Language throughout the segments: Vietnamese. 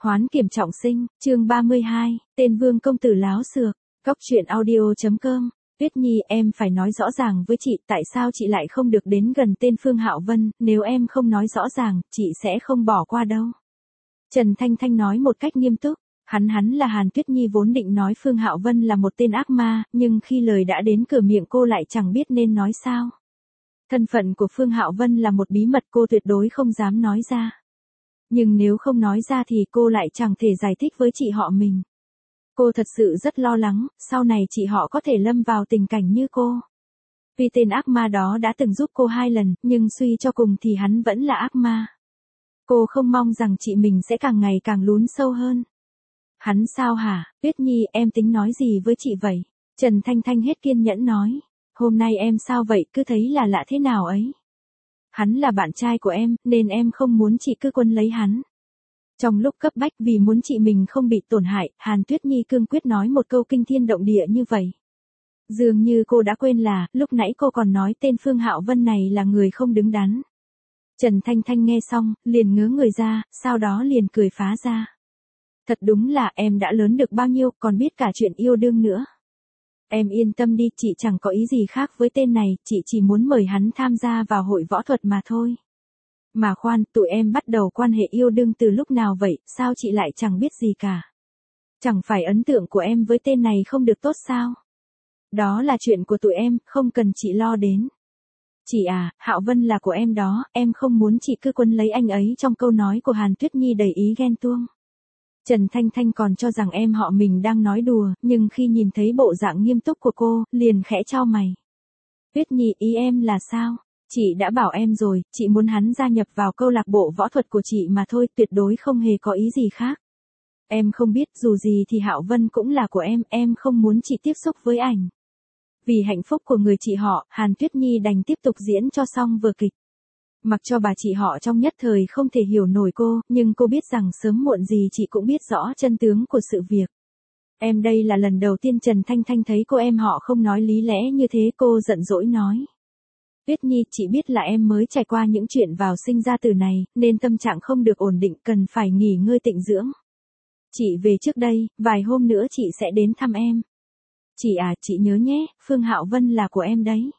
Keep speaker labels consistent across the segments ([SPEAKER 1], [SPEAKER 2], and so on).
[SPEAKER 1] Hoán kiểm trọng sinh, chương 32, tên vương công tử láo xược, góc truyện audio.com. Tuyết Nhi, em phải nói rõ ràng với chị tại sao chị lại không được đến gần tên Phương Hạo Vân, nếu em không nói rõ ràng, chị sẽ không bỏ qua đâu. Trần Thanh Thanh nói một cách nghiêm túc, hắn là Hàn Tuyết Nhi vốn định nói Phương Hạo Vân là một tên ác ma, nhưng khi lời đã đến cửa miệng cô lại chẳng biết nên nói sao. Thân phận của Phương Hạo Vân là một bí mật cô tuyệt đối không dám nói ra. Nhưng nếu không nói ra thì cô lại chẳng thể giải thích với chị họ mình. Cô thật sự rất lo lắng, sau này chị họ có thể lâm vào tình cảnh như cô. Vì tên ác ma đó đã từng giúp cô 2 lần, nhưng suy cho cùng thì hắn vẫn là ác ma. Cô không mong rằng chị mình sẽ càng ngày càng lún sâu hơn. Hắn sao hả, Tuyết Nhi, em tính nói gì với chị vậy? Trần Thanh Thanh hết kiên nhẫn nói. Hôm nay em sao vậy, cứ thấy là lạ thế nào ấy? Hắn là bạn trai của em, nên em không muốn chị cứ quấn lấy hắn. Trong lúc cấp bách vì muốn chị mình không bị tổn hại, Hàn Tuyết Nhi cương quyết nói một câu kinh thiên động địa như vậy. Dường như cô đã quên là, lúc nãy cô còn nói tên Phương Hạo Vân này là người không đứng đắn. Trần Thanh Thanh nghe xong, liền ngớ người ra, sau đó liền cười phá ra. Thật đúng là em đã lớn được bao nhiêu, còn biết cả chuyện yêu đương nữa. Em yên tâm đi, chị chẳng có ý gì khác với tên này, chị chỉ muốn mời hắn tham gia vào hội võ thuật mà thôi. Mà khoan, tụi em bắt đầu quan hệ yêu đương từ lúc nào vậy, sao chị lại chẳng biết gì cả? Chẳng phải ấn tượng của em với tên này không được tốt sao? Đó là chuyện của tụi em, không cần chị lo đến. Chị à, Hạo Vân là của em đó, em không muốn chị cứ quấn lấy anh ấy. Trong câu nói của Hàn Tuyết Nhi đầy ý ghen tuông. Trần Thanh Thanh còn cho rằng em họ mình đang nói đùa, nhưng khi nhìn thấy bộ dạng nghiêm túc của cô, liền khẽ chau mày. Tuyết Nhi, ý em là sao? Chị đã bảo em rồi, chị muốn hắn gia nhập vào câu lạc bộ võ thuật của chị mà thôi, tuyệt đối không hề có ý gì khác. Em không biết, dù gì thì Hạo Vân cũng là của em không muốn chị tiếp xúc với ảnh. Vì hạnh phúc của người chị họ, Hàn Tuyết Nhi đành tiếp tục diễn cho xong vở kịch. Mặc cho bà chị họ trong nhất thời không thể hiểu nổi cô, nhưng cô biết rằng sớm muộn gì chị cũng biết rõ chân tướng của sự việc. Em đây là lần đầu tiên Trần Thanh Thanh thấy cô em họ không nói lý lẽ như thế, cô giận dỗi nói. Tuyết Nhi, chị biết là em mới trải qua những chuyện vào sinh ra tử này, nên tâm trạng không được ổn định, cần phải nghỉ ngơi tịnh dưỡng. Chị về trước đây, vài hôm nữa chị sẽ đến thăm em. Chị à, chị nhớ nhé, Phương Hạo Vân là của em đấy.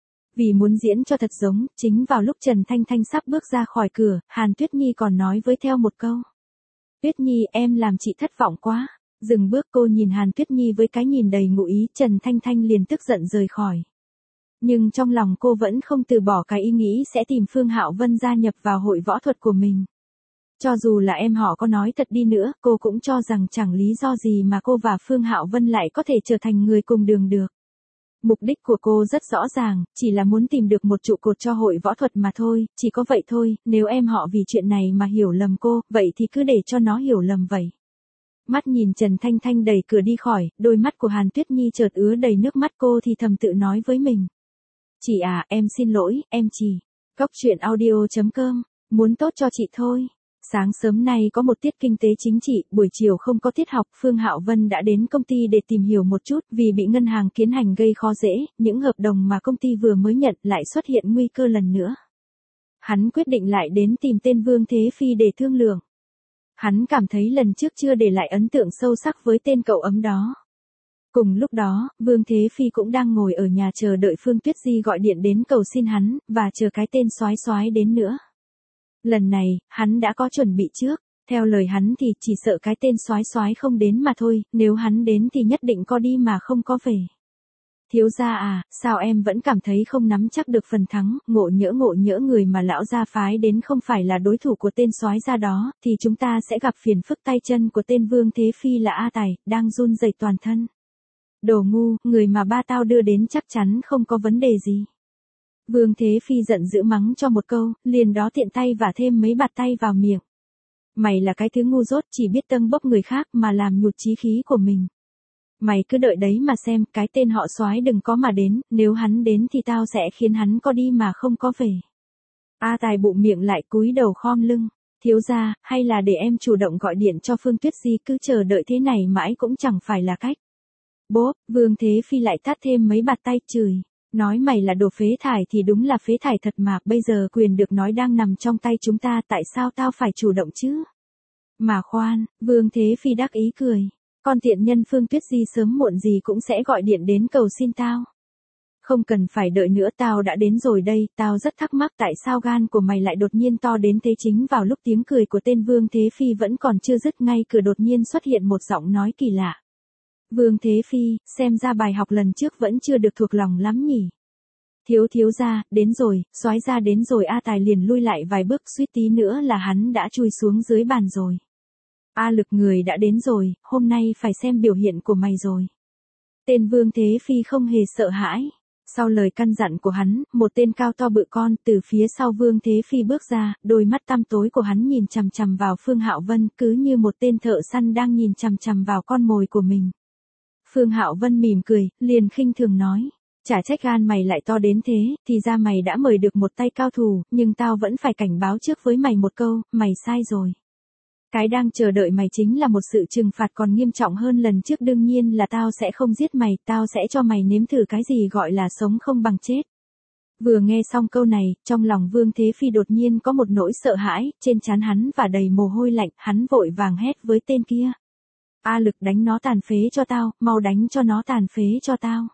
[SPEAKER 1] Vì muốn diễn cho thật giống, chính vào lúc Trần Thanh Thanh sắp bước ra khỏi cửa, Hàn Tuyết Nhi còn nói với theo một câu. Tuyết Nhi, em làm chị thất vọng quá. Dừng bước, cô nhìn Hàn Tuyết Nhi với cái nhìn đầy ngụ ý, Trần Thanh Thanh liền tức giận rời khỏi. Nhưng trong lòng cô vẫn không từ bỏ cái ý nghĩ sẽ tìm Phương Hạo Vân gia nhập vào hội võ thuật của mình. Cho dù là em họ có nói thật đi nữa, cô cũng cho rằng chẳng lý do gì mà cô và Phương Hạo Vân lại có thể trở thành người cùng đường được. Mục đích của cô rất rõ ràng, chỉ là muốn tìm được một trụ cột cho hội võ thuật mà thôi, chỉ có vậy thôi, nếu em họ vì chuyện này mà hiểu lầm cô, vậy thì cứ để cho nó hiểu lầm vậy. Mắt nhìn Trần Thanh Thanh đẩy cửa đi khỏi, đôi mắt của Hàn Tuyết Nhi chợt ứa đầy nước mắt, cô thì thầm tự nói với mình. Chị à, em xin lỗi, em chỉ. Góc truyện audio.com, muốn tốt cho chị thôi. Sáng sớm nay có một tiết kinh tế chính trị, buổi chiều không có tiết học, Phương Hạo Vân đã đến công ty để tìm hiểu một chút, vì bị ngân hàng Kiến Hành gây khó dễ, những hợp đồng mà công ty vừa mới nhận lại xuất hiện nguy cơ lần nữa. Hắn quyết định lại đến tìm tên Vương Thế Phi để thương lượng. Hắn cảm thấy lần trước chưa để lại ấn tượng sâu sắc với tên cậu ấm đó. Cùng lúc đó, Vương Thế Phi cũng đang ngồi ở nhà chờ đợi Phương Tuyết Di gọi điện đến cầu xin hắn, và chờ cái tên soái soái đến nữa. Lần này, hắn đã có chuẩn bị trước, theo lời hắn thì chỉ sợ cái tên soái soái không đến mà thôi, nếu hắn đến thì nhất định có đi mà không có về. Thiếu gia à, sao em vẫn cảm thấy không nắm chắc được phần thắng, ngộ nhỡ người mà lão gia phái đến không phải là đối thủ của tên soái gia đó, thì chúng ta sẽ gặp phiền phức, tay chân của tên Vương Thế Phi là A Tài, đang run rẩy toàn thân. Đồ ngu, người mà ba tao đưa đến chắc chắn không có vấn đề gì. Vương Thế Phi giận dữ mắng cho một câu, liền đó tiện tay vả thêm mấy bạt tay vào miệng. Mày là cái thứ ngu dốt, chỉ biết tâng bốc người khác mà làm nhụt chí khí của mình. Mày cứ đợi đấy mà xem, cái tên họ soái đừng có mà đến, nếu hắn đến thì tao sẽ khiến hắn có đi mà không có về. A Tài bụng miệng lại cúi đầu khom lưng. Thiếu gia, hay là để em chủ động gọi điện cho Phương Tuyết Di, cứ chờ đợi thế này mãi cũng chẳng phải là cách. Bốp, Vương Thế Phi lại tát thêm mấy bạt tay, chửi. Nói mày là đồ phế thải thì đúng là phế thải thật mà, bây giờ quyền được nói đang nằm trong tay chúng ta, tại sao tao phải chủ động chứ? Mà khoan, Vương Thế Phi đắc ý cười. Con tiện nhân Phương Tuyết Di sớm muộn gì cũng sẽ gọi điện đến cầu xin tao. Không cần phải đợi nữa, tao đã đến rồi đây, tao rất thắc mắc tại sao gan của mày lại đột nhiên to đến thế. Chính vào lúc tiếng cười của tên Vương Thế Phi vẫn còn chưa dứt, ngay cửa đột nhiên xuất hiện một giọng nói kỳ lạ. Vương Thế Phi, xem ra bài học lần trước vẫn chưa được thuộc lòng lắm nhỉ. Thiếu gia, đến rồi, soái gia đến rồi. A Tài liền lui lại vài bước, suýt tí nữa là hắn đã chui xuống dưới bàn rồi. A Lực, người đã đến rồi, hôm nay phải xem biểu hiện của mày rồi. Tên Vương Thế Phi không hề sợ hãi. Sau lời căn dặn của hắn, một tên cao to bự con từ phía sau Vương Thế Phi bước ra, đôi mắt tăm tối của hắn nhìn chằm chằm vào Phương Hạo Vân, cứ như một tên thợ săn đang nhìn chằm chằm vào con mồi của mình. Phương Hạo Vân mỉm cười, liền khinh thường nói. Chả trách gan mày lại to đến thế, thì ra mày đã mời được một tay cao thủ, nhưng tao vẫn phải cảnh báo trước với mày một câu, mày sai rồi. Cái đang chờ đợi mày chính là một sự trừng phạt còn nghiêm trọng hơn lần trước. Đương nhiên là tao sẽ không giết mày, tao sẽ cho mày nếm thử cái gì gọi là sống không bằng chết. Vừa nghe xong câu này, trong lòng Vương Thế Phi đột nhiên có một nỗi sợ hãi, trên trán hắn và đầy mồ hôi lạnh, hắn vội vàng hét với tên kia. A Lực, đánh nó tàn phế cho tao, mau đánh cho nó tàn phế cho tao.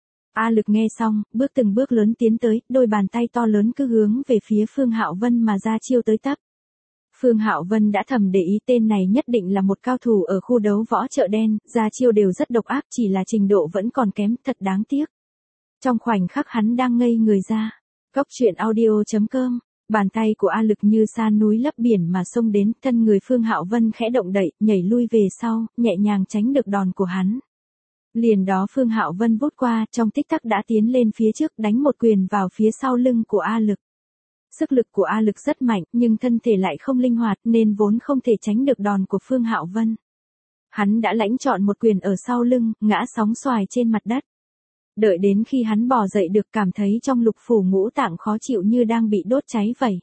[SPEAKER 1] A Lực nghe xong, bước từng bước lớn tiến tới, đôi bàn tay to lớn cứ hướng về phía Phương Hạo Vân mà ra chiêu tới tấp. Phương Hạo Vân đã thầm để ý tên này nhất định là một cao thủ ở khu đấu võ chợ đen, ra chiêu đều rất độc ác, chỉ là trình độ vẫn còn kém, thật đáng tiếc. Trong khoảnh khắc hắn đang ngây người ra, Góc truyện audio.com, bàn tay của A Lực như sa núi lấp biển mà xông đến, thân người Phương Hạo Vân khẽ động đậy, nhảy lui về sau, nhẹ nhàng tránh được đòn của hắn. Liền đó Phương Hạo Vân vút qua, trong tích tắc đã tiến lên phía trước, đánh một quyền vào phía sau lưng của A Lực. Sức lực của A Lực rất mạnh, nhưng thân thể lại không linh hoạt nên vốn không thể tránh được đòn của Phương Hạo Vân. Hắn đã lãnh trọn một quyền ở sau lưng, ngã sóng xoài trên mặt đất. Đợi đến khi hắn bò dậy được, cảm thấy trong lục phủ ngũ tạng khó chịu như đang bị đốt cháy vậy.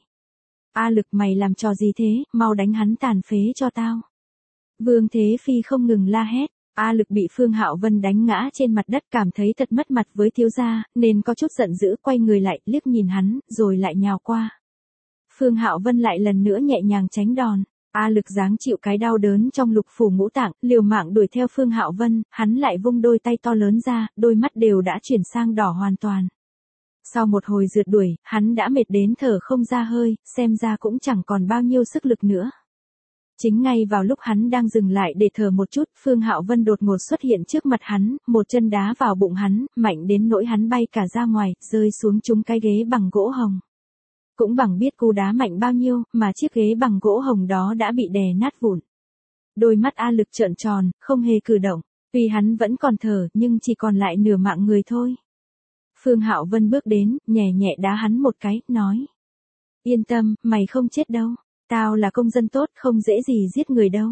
[SPEAKER 1] A Lực, mày làm trò gì thế, mau đánh hắn tàn phế cho tao. Vương Thế Phi không ngừng la hét. A Lực bị Phương Hạo Vân đánh ngã trên mặt đất, cảm thấy thật mất mặt với thiếu gia, nên có chút giận dữ, quay người lại, liếc nhìn hắn, rồi lại nhào qua. Phương Hạo Vân lại lần nữa nhẹ nhàng tránh đòn. A Lực giáng chịu cái đau đớn trong lục phủ ngũ tạng, liều mạng đuổi theo Phương Hạo Vân, hắn lại vung đôi tay to lớn ra, đôi mắt đều đã chuyển sang đỏ hoàn toàn. Sau một hồi rượt đuổi, hắn đã mệt đến thở không ra hơi, xem ra cũng chẳng còn bao nhiêu sức lực nữa. Chính ngay vào lúc hắn đang dừng lại để thở một chút, Phương Hạo Vân đột ngột xuất hiện trước mặt hắn, một chân đá vào bụng hắn, mạnh đến nỗi hắn bay cả ra ngoài, rơi xuống trúng cái ghế bằng gỗ hồng. Cũng bằng biết cú đá mạnh bao nhiêu, mà chiếc ghế bằng gỗ hồng đó đã bị đè nát vụn. Đôi mắt A Lực trợn tròn, không hề cử động, tuy hắn vẫn còn thở nhưng chỉ còn lại nửa mạng người thôi. Phương Hạo Vân bước đến, nhẹ nhẹ đá hắn một cái, nói. Yên tâm, mày không chết đâu. Tao là công dân tốt, không dễ gì giết người đâu.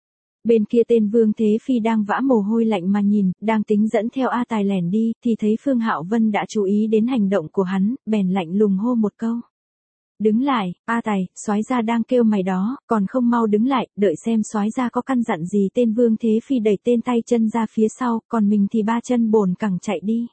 [SPEAKER 1] Bên kia tên Vương Thế Phi đang vã mồ hôi lạnh mà nhìn, đang tính dẫn theo A Tài lẻn đi, thì thấy Phương Hạo Vân đã chú ý đến hành động của hắn, bèn lạnh lùng hô một câu. Đứng lại, A Tài, soái gia đang kêu mày đó, còn không mau đứng lại, đợi xem soái gia có căn dặn gì. Tên Vương Thế Phi đẩy tên tay chân ra phía sau, còn mình thì ba chân bồn cẳng chạy đi.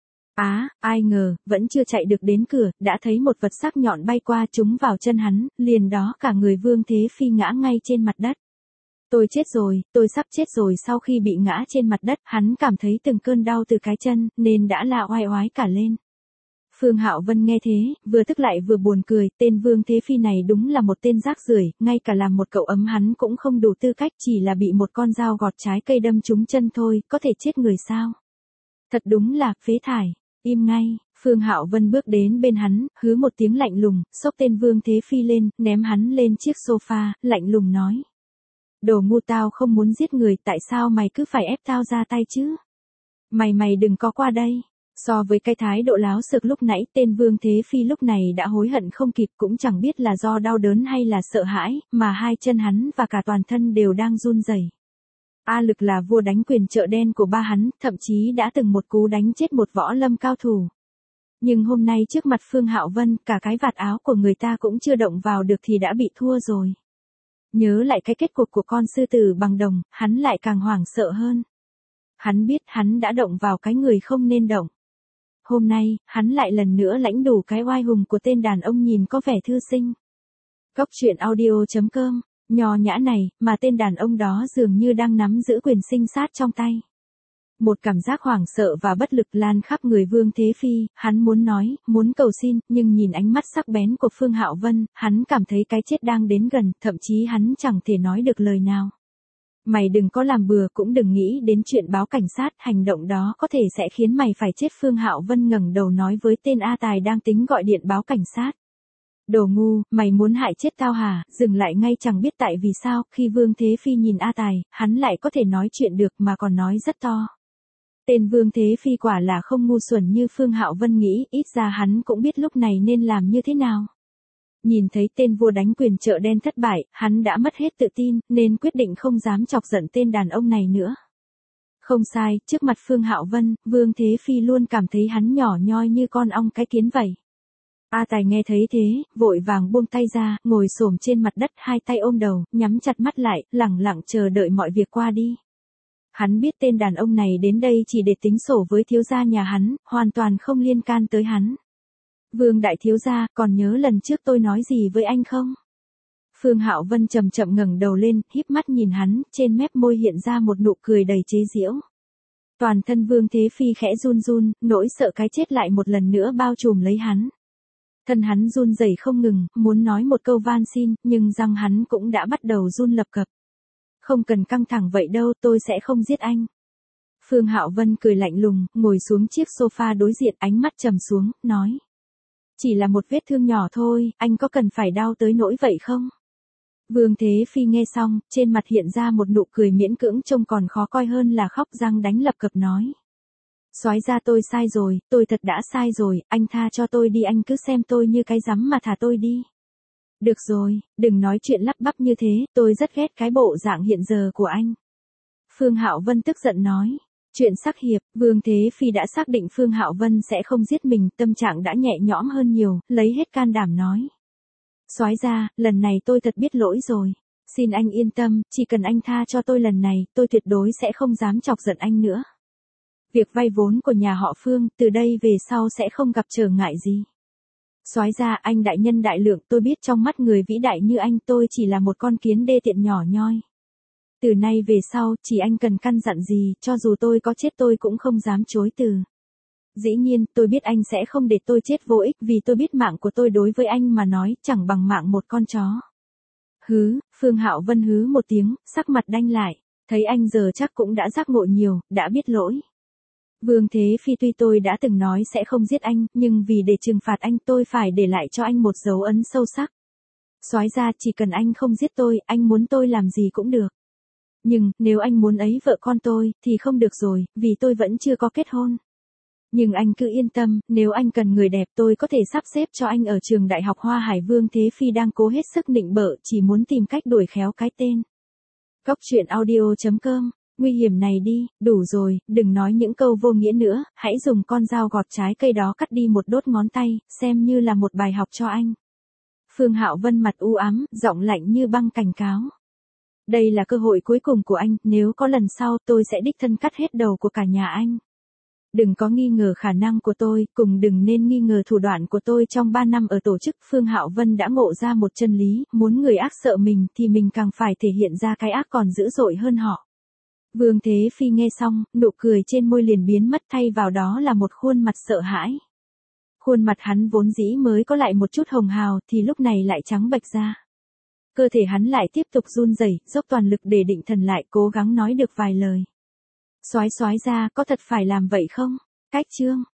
[SPEAKER 1] Ai ngờ, vẫn chưa chạy được đến cửa, đã thấy một vật sắc nhọn bay qua trúng vào chân hắn, liền đó cả người Vương Thế Phi ngã ngay trên mặt đất. Tôi chết rồi, tôi sắp chết rồi. Sau khi bị ngã trên mặt đất, hắn cảm thấy từng cơn đau từ cái chân, nên đã la oai oái cả lên. Phương Hạo Vân nghe thế, vừa tức lại vừa buồn cười, tên Vương Thế Phi này đúng là một tên rác rưởi, ngay cả làm một cậu ấm hắn cũng không đủ tư cách, chỉ là bị một con dao gọt trái cây đâm trúng chân thôi, có thể chết người sao? Thật đúng là phế thải. Im ngay. Phương Hạo Vân bước đến bên hắn, hứ một tiếng lạnh lùng, xốc tên Vương Thế Phi lên, ném hắn lên chiếc sofa, lạnh lùng nói. Đồ ngu, tao không muốn giết người, tại sao mày cứ phải ép tao ra tay chứ? Mày đừng có qua đây. So với cái thái độ láo xược lúc nãy, tên Vương Thế Phi lúc này đã hối hận không kịp, cũng chẳng biết là do đau đớn hay là sợ hãi, mà hai chân hắn và cả toàn thân đều đang run rẩy. A Lực là vua đánh quyền chợ đen của ba hắn, thậm chí đã từng một cú đánh chết một võ lâm cao thủ. Nhưng hôm nay trước mặt Phương Hạo Vân, cả cái vạt áo của người ta cũng chưa động vào được thì đã bị thua rồi. Nhớ lại cái kết cục của con sư tử bằng đồng, hắn lại càng hoảng sợ hơn. Hắn biết hắn đã động vào cái người không nên động. Hôm nay, hắn lại lần nữa lãnh đủ cái oai hùng của tên đàn ông nhìn có vẻ thư sinh. Góc truyện audio.com Nho nhã này, mà tên đàn ông đó dường như đang nắm giữ quyền sinh sát trong tay. Một cảm giác hoảng sợ và bất lực lan khắp người Vương Thế Phi, hắn muốn nói, muốn cầu xin, nhưng nhìn ánh mắt sắc bén của Phương Hạo Vân, hắn cảm thấy cái chết đang đến gần, thậm chí hắn chẳng thể nói được lời nào. Mày đừng có làm bừa, cũng đừng nghĩ đến chuyện báo cảnh sát, hành động đó có thể sẽ khiến mày phải chết. Phương Hạo Vân ngẩng đầu nói với tên A Tài đang tính gọi điện báo cảnh sát. Đồ ngu, mày muốn hại chết tao hả? Dừng lại ngay, chẳng biết tại vì sao, khi Vương Thế Phi nhìn A Tài, hắn lại có thể nói chuyện được mà còn nói rất to. Tên Vương Thế Phi quả là không ngu xuẩn như Phương Hạo Vân nghĩ, ít ra hắn cũng biết lúc này nên làm như thế nào. Nhìn thấy tên vua đánh quyền chợ đen thất bại, hắn đã mất hết tự tin, nên quyết định không dám chọc giận tên đàn ông này nữa. Không sai, trước mặt Phương Hạo Vân, Vương Thế Phi luôn cảm thấy hắn nhỏ nhoi như con ong cái kiến vậy. A Tài nghe thấy thế, vội vàng buông tay ra, ngồi xổm trên mặt đất, hai tay ôm đầu, nhắm chặt mắt lại, lẳng lặng chờ đợi mọi việc qua đi. Hắn biết tên đàn ông này đến đây chỉ để tính sổ với thiếu gia nhà hắn, hoàn toàn không liên can tới hắn. Vương đại thiếu gia, còn nhớ lần trước tôi nói gì với anh không? Phương Hạo Vân chậm chậm ngẩng đầu lên, híp mắt nhìn hắn, trên mép môi hiện ra một nụ cười đầy chế giễu. Toàn thân Vương Thế Phi khẽ run run, nỗi sợ cái chết lại một lần nữa bao trùm lấy hắn. Thân hắn run rẩy không ngừng, muốn nói một câu van xin, nhưng răng hắn cũng đã bắt đầu run lập cập. Không cần căng thẳng vậy đâu, tôi sẽ không giết anh. Phương Hạo Vân cười lạnh lùng, ngồi xuống chiếc sofa đối diện, ánh mắt trầm xuống, nói. Chỉ là một vết thương nhỏ thôi, anh có cần phải đau tới nỗi vậy không? Vương Thế Phi nghe xong, trên mặt hiện ra một nụ cười miễn cưỡng, trông còn khó coi hơn là khóc răng đánh lập cập nói. Soái ra, tôi sai rồi, tôi thật đã sai rồi, anh tha cho tôi đi, anh cứ xem tôi như cái rắm mà thả tôi đi. Được rồi, đừng nói chuyện lắp bắp như thế, tôi rất ghét cái bộ dạng hiện giờ của anh. Phương Hạo Vân tức giận nói. Chuyện sắc hiệp, Vương Thế Phi đã xác định Phương Hạo Vân sẽ không giết mình, tâm trạng đã nhẹ nhõm hơn nhiều, lấy hết can đảm nói. Soái ra, lần này tôi thật biết lỗi rồi. Xin anh yên tâm, chỉ cần anh tha cho tôi lần này, tôi tuyệt đối sẽ không dám chọc giận anh nữa. Việc vay vốn của nhà họ Phương, từ đây về sau sẽ không gặp trở ngại gì. Soái ra, anh đại nhân đại lượng, tôi biết trong mắt người vĩ đại như anh tôi chỉ là một con kiến đê tiện nhỏ nhoi. Từ nay về sau, chỉ anh cần căn dặn gì, cho dù tôi có chết tôi cũng không dám chối từ. Dĩ nhiên, tôi biết anh sẽ không để tôi chết vô ích, vì tôi biết mạng của tôi đối với anh mà nói, chẳng bằng mạng một con chó. Hứ, Phương Hạo Vân hứ một tiếng, sắc mặt đanh lại, thấy anh giờ chắc cũng đã giác ngộ nhiều, đã biết lỗi. Vương Thế Phi, tuy tôi đã từng nói sẽ không giết anh, nhưng vì để trừng phạt anh tôi phải để lại cho anh một dấu ấn sâu sắc. Soái ra, chỉ cần anh không giết tôi, anh muốn tôi làm gì cũng được. Nhưng, nếu anh muốn ấy vợ con tôi, thì không được rồi, vì tôi vẫn chưa có kết hôn. Nhưng anh cứ yên tâm, nếu anh cần người đẹp tôi có thể sắp xếp cho anh ở trường đại học Hoa Hải. Vương Thế Phi đang cố hết sức nịnh bợ, chỉ muốn tìm cách đuổi khéo cái tên. Góc truyện audio.com, nguy hiểm này đi, đủ rồi, đừng nói những câu vô nghĩa nữa, hãy dùng con dao gọt trái cây đó cắt đi một đốt ngón tay, xem như là một bài học cho anh. Phương Hạo Vân mặt u ám, giọng lạnh như băng cảnh cáo. Đây là cơ hội cuối cùng của anh, nếu có lần sau tôi sẽ đích thân cắt hết đầu của cả nhà anh. Đừng có nghi ngờ khả năng của tôi, cùng đừng nên nghi ngờ thủ đoạn của tôi. Trong 3 năm ở tổ chức, Phương Hạo Vân đã ngộ ra một chân lý, muốn người ác sợ mình thì mình càng phải thể hiện ra cái ác còn dữ dội hơn họ. Vương Thế Phi nghe xong, nụ cười trên môi liền biến mất, thay vào đó là một khuôn mặt sợ hãi. Khuôn mặt hắn vốn dĩ mới có lại một chút hồng hào thì lúc này lại trắng bệch ra. Cơ thể hắn lại tiếp tục run rẩy, dốc toàn lực để định thần lại, cố gắng nói được vài lời. Soái ra, có thật phải làm vậy không? Cách chương